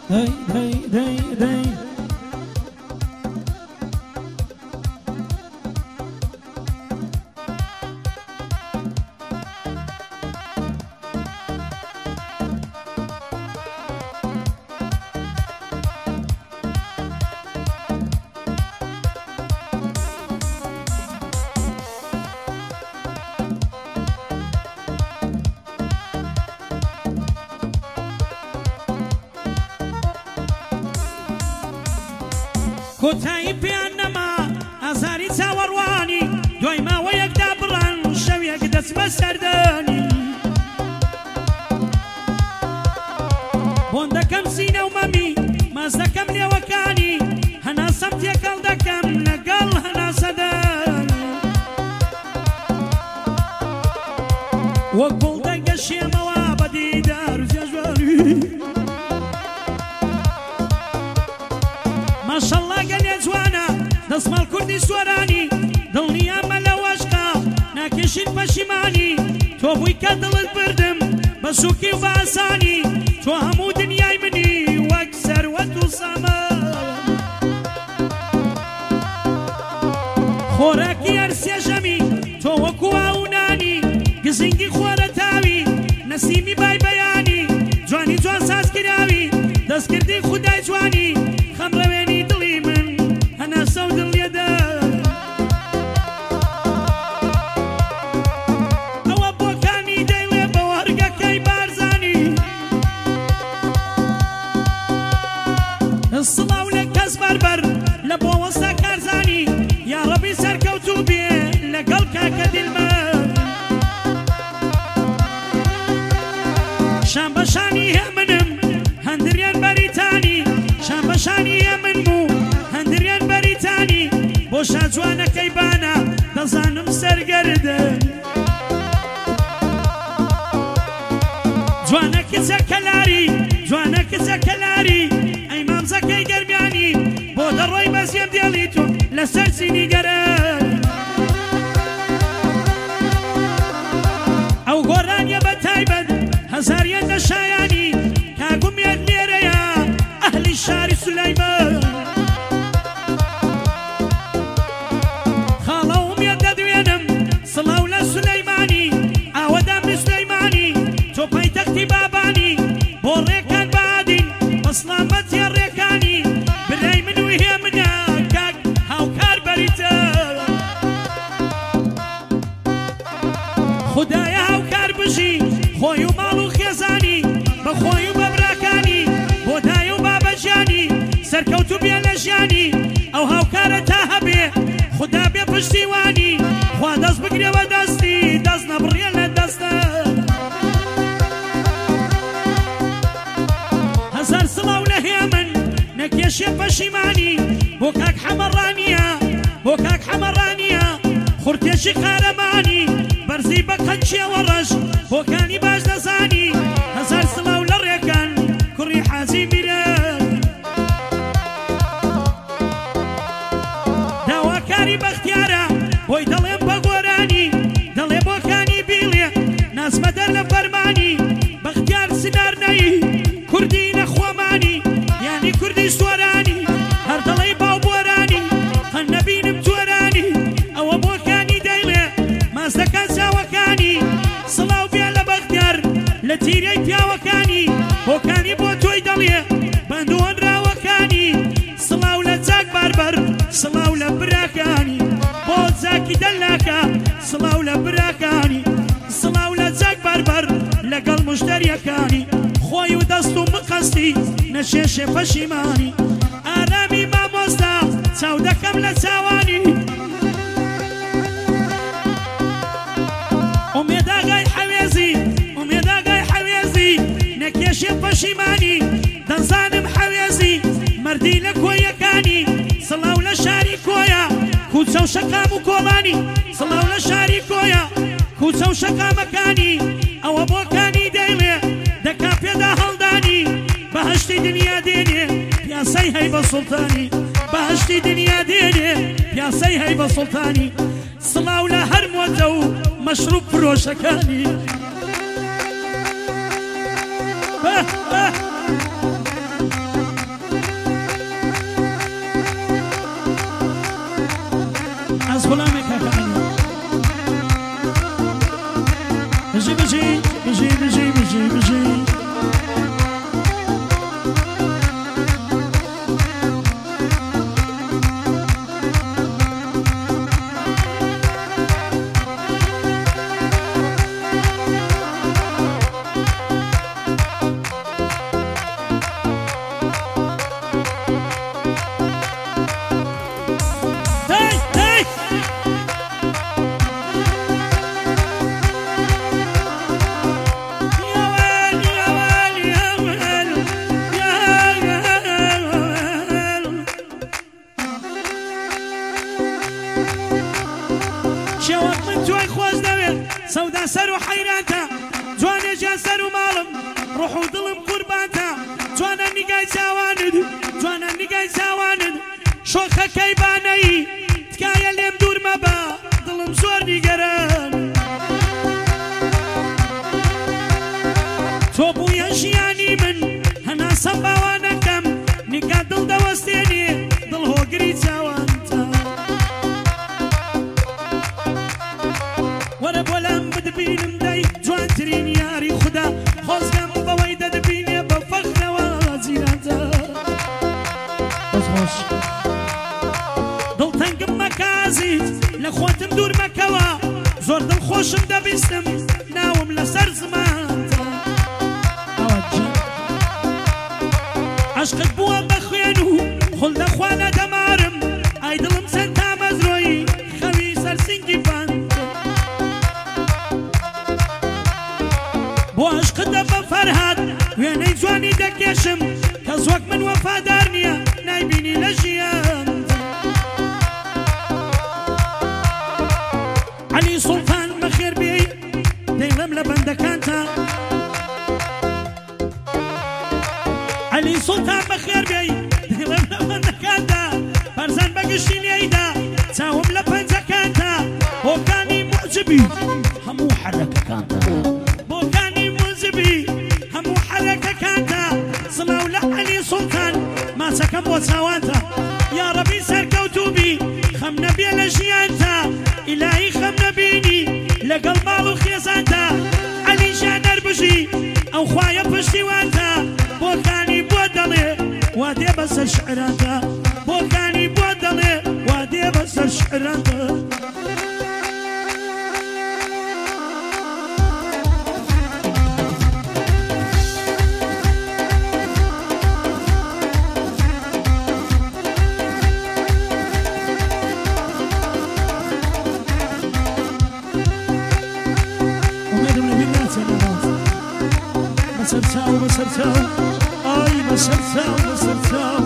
هي هي هي هي كوتاي بيانما أزاري تاورواني دوي ما ويك دابران شويك دسم سرداني بوندكم سينا ومامي مازدكم لي وكاني هنا صمت يكال دكم نقل هنا سداني وقول دق الشيمة وابدي دار جوالي ما شاء الله قال يا جوانا دسم الكردي سوراني ضلني أمل واشقى ناكشين بشماني تو بوي كدل البردم بسوكي وبعساني تو همو دنياي مني واكسر وتصامان خوراكي أرسي جمي تو وكو عوناني قزنقي خورتاوي نسيمي باي بياني جواني جوان ساس كراوي دس كردي خداي جواني خمرويني دلي من هنا سود اليدا او ابوكاني ديلي بوارقا كي بارزاني الصلاة ولك بربر لبو وسط كارزاني يا ربي سركوتو بيه لقلقا كدلمان شام بشاني همنم هندريان بريتاني شام بشاني همنمو هندريان بريتاني بوشا جوانا كيبانا دزانم سرگردن جوانا كزا كلاري جوانا كزا كلاري اي مامزا كي قربياني بود الروي بزيم دياليتو لسر سيني قران او قران يبا تايبد هزاريان دشاياني كاقوم يد ليريا اهل الشاري سليمان خالهم يد دوينم صلاولا سليماني اودام سليماني تو بيتكتي باباني بوريكان بعدين بصلامت يا ريكاني بالراي من وهي منا كاك هاوكار بريتا خدايا هاوكار بجي خوي ومالو خيزاني بخوي وببراكاني بوداي وبابجاني سركوتو بيا لجاني او هاوكار تاهبي خدا بيا بجديواني خوا دز بقري ودستي دز نبريا لدستا هزار صلاة ولهي من نكيش بشيماني بوكاك حمرانيا بوكاك حمرانيا خورتيشي خارماني برزي بقنشي ورش بوكاني باش نزاني هزار صلاة ولريكان كري حازي ميران دواكاري باختيارا بوي دلين بقوراني دلي بوكاني بيلي ناس مدر لفرماني باختيار سنارناي كردي نخواماني يعني كردي سوراني هر دلي باوبوراني خنبي نبتوراني او بوكاني دايلي مازدكان ساوكاني صلاو بيا لبختيار لتيري بياوكاني بوكاني بوتوي دلي بندوان راوكاني صلاو لزاك بربر صلاو لبراكاني بوزاكي دلاكا صلاو لبراكاني صلاو لزاك بربر لقل مشتريكاني خوي ودستو مقصدي نشيش فشيماني آرامي ما مزدا سودكم لساواني أميدا غاي حويزي أميدا غاي حويزي نكيش فشيماني دنزانم حويزي مردي لك ويكاني صلاو لشاري كويا كوتسو شقام كولاني صلاو لشاري كويا كوتسو شقامكاني او بوكاني دايلي دكا بيدا هلداني بهشتي دنيا ديني بياسي هيبة سلطاني بهشتي دنيا ديني بياسي هيبة سلطاني صلاو لهر موتو مشروب فروشكاني شێوەت من توی خۆش دەوێت سەودا سەر و حەیرانتە جوانێ جا سەر و ماڵم ڕوح و دڵم قوربانتە جوانە نیگای چاوانت جوانە نیگای چاوانت شۆخەکەی بانەیی تکایە لێم دوور مەبە دڵم زۆر نیگەران تۆ بوویە ژیانی من هەناسەم باوانەکەم نیگا دڵ دەوەستێنێ دڵ هۆگری چاوانتە وەرە بۆ لەم بدبینم دەی جوانترین یاری خوددا خۆزگەم بەوەی دەدبینێ بە فەخرەوە جیرانتە دڵتەنگم مەکازیت لە خۆتم دوور مەکەوە زۆر دڵخۆشم دەبیستم ناوم لەسەر زمانتە عشقت بووە بە خوێن و خۆل دەخوا لە دەمارم ئای دڵم چەند تا مەزرۆی خەوی سەرسینگی بانتە بۆ عشقت دەبە فەرهاد وێنەی جوانی دەکێشم کەس وەک من وەفادار نییە نایبینی لە ژیانتە عەلی سوڵتان بەخێر بێی دەیڵێم لە بەندەکانتە عەلی سوڵتان بەخێر بێی دەیڵێم لە بەندەکانتە بەرزان بەگشتی لێیدا چاوم لە پەنجەکانتە بۆکانی موجبی هەموو حەرەکەکانتە بۆکانی موجبی هەموو حەرەکەکانتە سڵاو لە عەلی سوڵتان ماچەکەم بۆ چاوانتە یا ڕەبی سەرکەوتوبی خەم نەبێ لە ژیانتە ئیلاهی خەم نەبینی لەگەڵ ماڵ و خێزانتە عەلی ژانەر بژی ئەو خوایە پشتیوانتە بۆکانی بۆ دەڵێ وا دێ بەسەر شعرانتە بۆکانی بۆ دەڵێ وا دێ بەسەر شعرانتە بسرتاو بسرتاو آي بسرتاو بسرتاو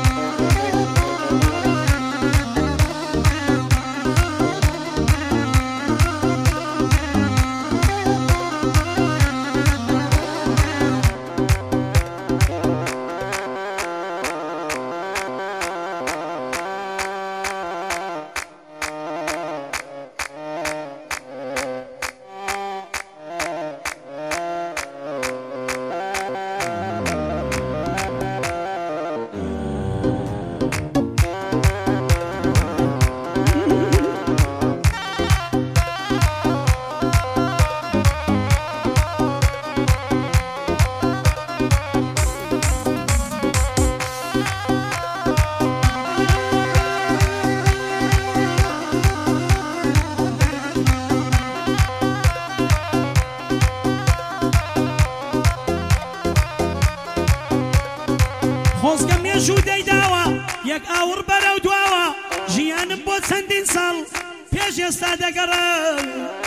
خۆزگەم مێژوو دەیداوە یەک ئاور بەرەو دواوە ژیانم بۆ چەندین ساڵ پێش ئێستا دەگەڕێم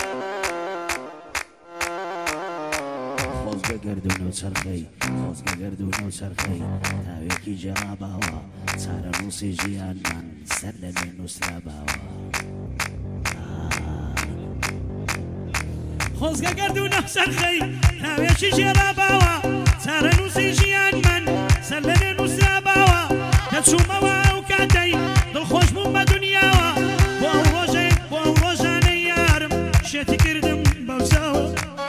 خۆزگە گەردون و چەرخەی خۆزگە گەردون و چەرخەی تاوێکی جێڕاباوە چارە نووسی ژیانمان سەر لە لێ نووسراباوە خۆزگە گەردون و چەرخەی تاوێکی جێڕاباوە چارە نووسی ژیانمان سەر لە لێ نووسراباوە دەچوومەوە ئەو کاتەی دڵخۆش بووم بە دونیاوە بۆ ئەو ڕۆژەی بۆ ئەو ڕۆژانەی یارم شێتی کردم بەو چاوە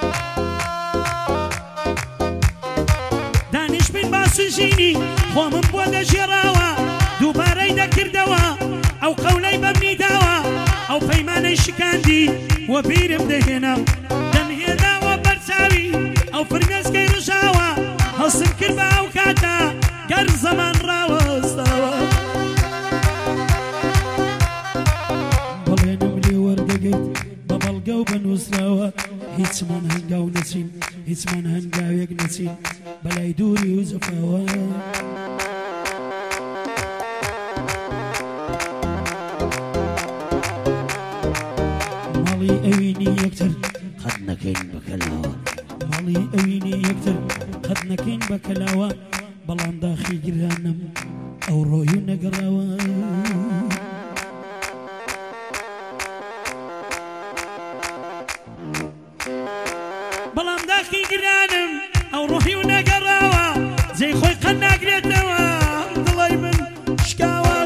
دانیش بین باسی ژینی خۆمم بۆ دەژێڕاوە دووبارەی دەکردەوە ئەو قەولەی بەمنی داوە ئەو پەیمانەی شکاندی وە بیرم دەهێنا دەمهێناوە بەرچاوی ئەو فرمێسکەی ڕژاوە هەڵسم کرد بە ئەو کاتە گەر زەمان ڕاوەستاوە بەڵێنم لێ وەردەگرت بە بەڵگە و بە نووسراوە هیچمان هەنگاو نەچین هیچمان هەنگاوێک نەچین بەلای دووری و زەفاوە ماڵی ئەوینی یەکتر قەت نەکەین بەکەلاوە ماڵی ئەوینی یەکتر قەت نەکەین بەکەلاوە بەڵام داخی گرانم ئەو ڕۆی و نەگەڕاوە باخی گرانم ئەو ڕۆحی و نەگەڕاوە جێی خۆی قەت ناگرێتەوە دڵی من شکاوە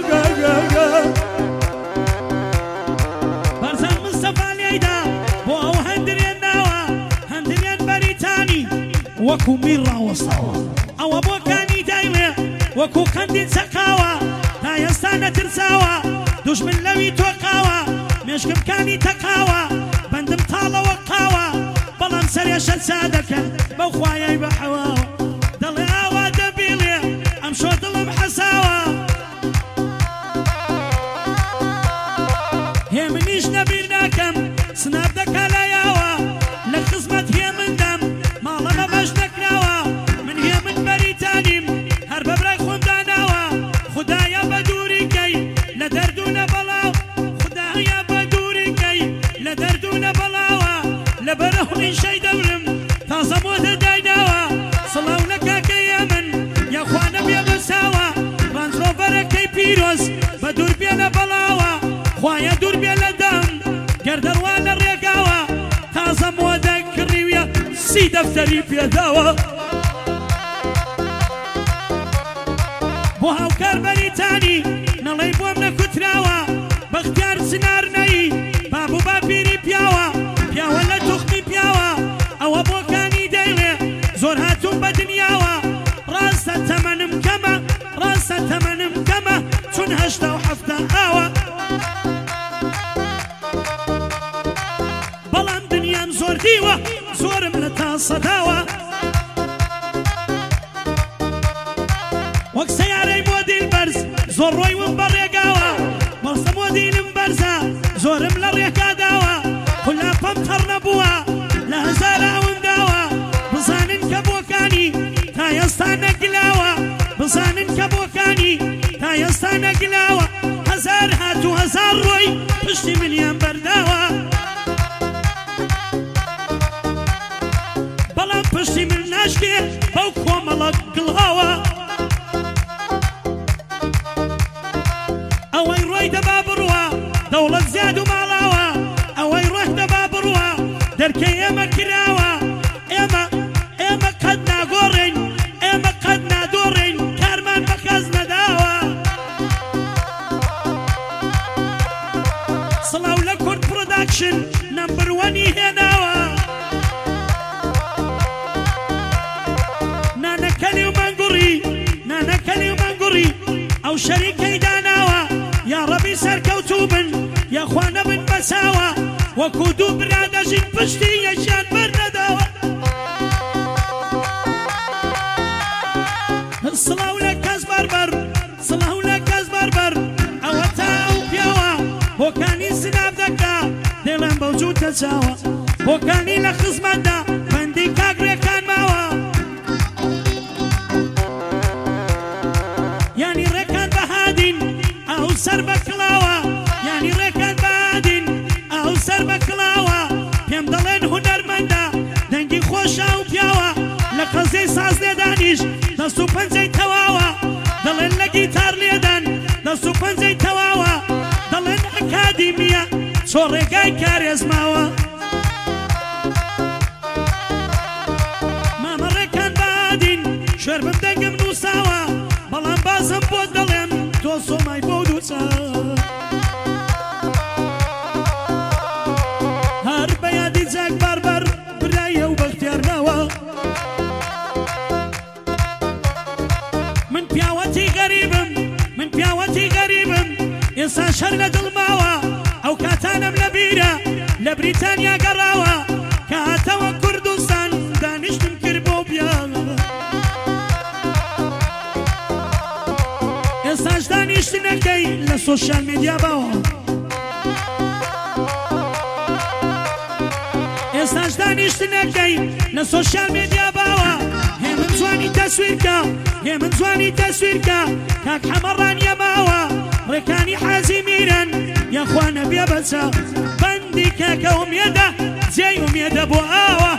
بەرزان مستەفا لێیدا بۆ ئەو هەندرێن ناوە هەندرێن بەریتانی وەکو میر ڕاوەستاوە ئەوە بۆکانی دایوێ وەکو قەندی چەقاوە تا ئێستا نەترساوە دوژمن لەوی تۆقاوە مێشکمکانی تەقاوە بەندم تاڵەوە قاوە بەڵام سەرێشە چا دەکەن بەو خوایای بەحەواوە دەڵێ ئاوا دەبیڵێ ئەم شۆ دڵم حەساوە هێ منیش نەبیر ناکەم سناب دەکا لایاوە لە خزمەت هێ مندەم ماڵەمە بەش نەکراوە من هێ من بەریتانیم هەر بەبرای خۆم داناوە خودایە بە دووریکەی لە دەردوونە بەڵاو خودایە بە دووریکەی لە دەردوونە بەڵاوە لە بەرەهوڵی شەی دەورم تازە مۆدە دایناوە سڵاو لە کاکەیە من یاخوانە بێ بەساوە ڕانجڕۆڤەرەکەی پیرۆز بە دوور بێ لە بەڵاوە خوایە دوور بێ لە دەم گەردەڕوا لە ڕێگاوە تازە مۆدە کڕیویە سی دەفتەری پێداوە بۆ هاوکار بەریتانی نەڵەی بۆم نەکوتراوە بەختیار چنار نەی بابوو باپیری پیاوە پیاوە لە توخمی پیاوە ئەوە بۆکانی دەیڵێ زۆر هاتوون بە دنیاوە ڕاستە تەمەنم کەمە ڕاستە تەمەنم کەمە چون 87 ئاوە بەڵام دنیام زۆر دیوە زۆرم لە تا سەداوە وەک سەیارەی مۆدیل بەرز زۆر ڕۆی ون بە ڕێگاوە مەڵسە مۆدیلم بەرزە زۆرم لە ڕێکاداوە خولاپەم تەڕ نەبووە لە هەزارە ئەوەنداوە بزانن کە بۆکانی تا ئێستا نەگلاوە بزانن کە بۆکانی تا ئێستا نەگلاوە هەزار هاتوو هەزار ڕۆی پشتی منیان بەرداوە بەڵام پشتی من ناشکێ بەو کۆمەڵە گڵهاوە ئەوەی ڕۆی دەبا بڕوە دەوڵەت زیاد و ماڵاوە ئەوەی ڕۆی دەبا بڕوە دەرکەی ئێمە کراوە ئێمە قەت ناگۆڕین ئێمە قەت نادۆڕین کارمان بە کەس نەداوە سڵاو لە کورد پرۆداکشن نەمبەر وەنی هێناوە نانەکەلی و مەنگوڕی ئەو شەریکەی داناوە یا ڕەبی سەرکەوتوو بن یاخوا نەبن بەساوە وەکو دوو برادەژین پشتی یەکیان بەرنەداوە سڵاو لە کەس بەربەر سڵاو لە کەس بەربەر ئەوە تا ئەو پیاوە بۆکانی سناب دەکا دێڵێن بەو جووتە چاوە بۆکانی لە خزمەتدا بەندی کاگرێکان ماوە یانی ڕێکان بەهادین ئەو سەر بە کڵاوە یانی ڕێکان بەهادین ئەو سەر بە کڵاوە پێم دەڵێن هونەرمەندە دەنگی خۆشە و پیاوە لە قەزەی ساز لێدانیش دەست و پەنجەی تەواوە دەڵێن لە گیتار لێدان دەست و پەنجەی تەواوە دەڵێن ئەکادیمیە چۆ ڕێگای کارێزماوە مامە ڕێکان بەهادین شوێر بم دەنگم نووساوە بەڵام بازم بۆ دەڵێم تۆ سۆمای بۆ دووچە هەر بە یادی جاک باربەر برایە و بەختیارناوە من پیاوەتی غەریبم ئێستا شەر لە دڵماوە ئەو کاتانم لە بیرە لە بریتانیا گەڕاوە کە هاتەوە کوردستان دانیشتم کرد بۆ پیاوە ئێستاش دانیشتنەکەی لە سۆشیال میدیا باوە ئێستاش دانیشتنەکەی لە سۆشیال میدیا باوە هێ من جوانی تەسویرکە هێ من جوانی تەسویرکە کاک حەمەڕان یەماوە ڕێکانی حەزی میرن یاخوا نەبێ بەچە بەندی کاکە ئومێدە جێی ئومێدە بۆ ئاوە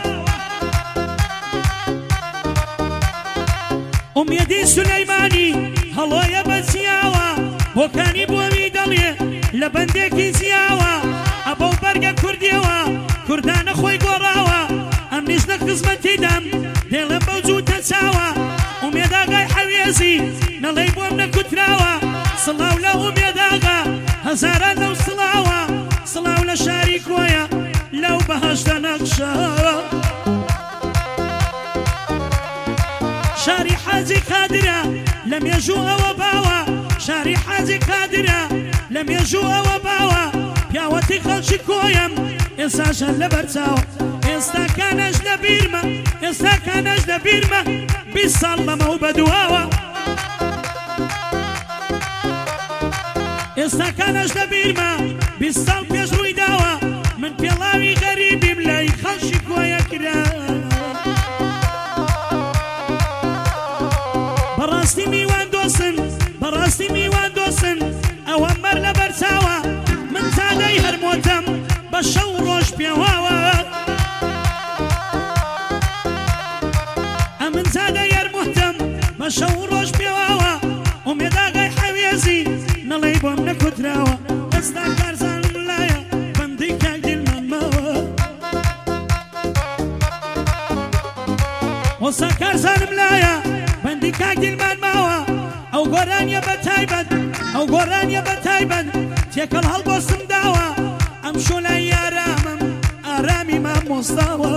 ئومێدی سولەیمانی هەڵۆیە بەچیاوە بۆکانی بۆوی دەڵێ لە بەندێکی زیاوە ئەبەو بەرگە کوردیەوە کوردانە خۆی گۆڕاوە ئەم نیش نەک خزمەتی دەم دێڵم بەو جووتە چاوە ئومێداگای حەوێزی نەڵێی بۆم نەکوتراوە سڵاو لە ئومێداگا هەزاران لەو سڵاوە سڵاو لە شاری کۆیە لەو بەهەشتە نەخشاوە شاری حاجی کادرە لە مێژوو ئەوە باوە شاری حاجی کادرە لە مێژوو ئەوە باوە پیاوەتی خەڵکی کۆیم ئێستاشە لە بەرچاوە ئێستا کانەش لە بیرمە ئێستا کانەش لە بیرمە 20 ساڵ لەمە و بەدواوە ئێستا کانەش لە بیرمە 20 ساڵ پێش ڕووی داوە من پێڵاوی غەریبیم لای خەڵکی کۆیە کرا بەڕاستی میوان دۆسن بەڕاستی میوان دۆسن ئەوە مەر لە بەرچاوە من زادەی هەرمۆتەم بە شەو ڕۆژ پێواوە ئەمن زادەی هەرمۆتەم بە شەو ڕۆژ پێواوە ئومێداگای حەوێزی نەڵێی بۆم نەکوتراوە ئێستا کارزانم لایە بەندەی کاک دیلمانماوە ئۆستا کارزانم لایە بەندی کاک دیلمانماوە ئەو گۆرانیە بە تایبەت ئەو گۆرانیە بە تایبەت تێکەڵ هەڵبۆستم داوە ئەم شۆلای ئارامم ئارامی مامۆستاوە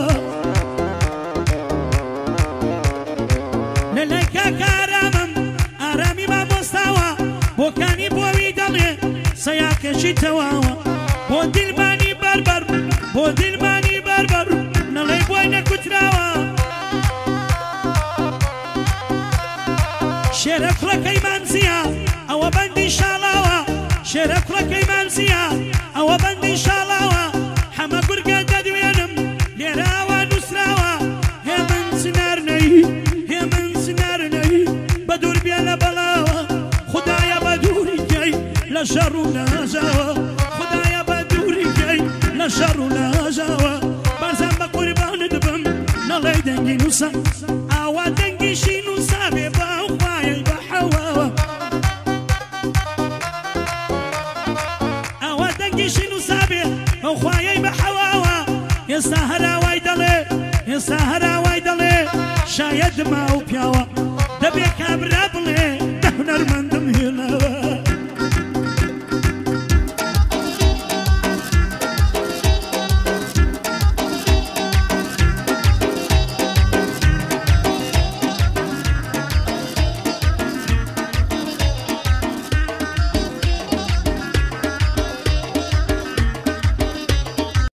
لە لای کاک ئارامم ئارامی مامۆستاوە بۆکانی بۆوی دەڵێ سەیاکەشی تەواوە بۆ دیلمانی بەربەر بۆ دیلمانی بەربەر نەڵێی بۆی نەکوتراوە شێرە کوڕەکەی مانزیە ئەوە بەندی شاڵاوە شێرە کوڕەکەی مانزیە ئەوە بەندی شاڵاوە هەمە گورگە دەدوێنم لێراوە نووسراوە هێ من سنارنەی هێ من سنارنەی بە دوور بێ لە بەڵاوە خودایە بە دووری گەی لە شەڕ و لاژاوە خودایە بە دووری گەی لە شەڕ و لاژاوە بەرزان بە قوربانت بم نەڵێی دەنگی نووسە ئاوا دەنگیشی نووسا بێ باوخوایە بە حەواوە ئاوا دەنگیشی نووسا بێ بەوخوایەی بە حەواوە ئێستا هەراوای دەڵێ ئێستا هەراوای دەڵێ شایەت ما و پیاوە دەبێ کابرا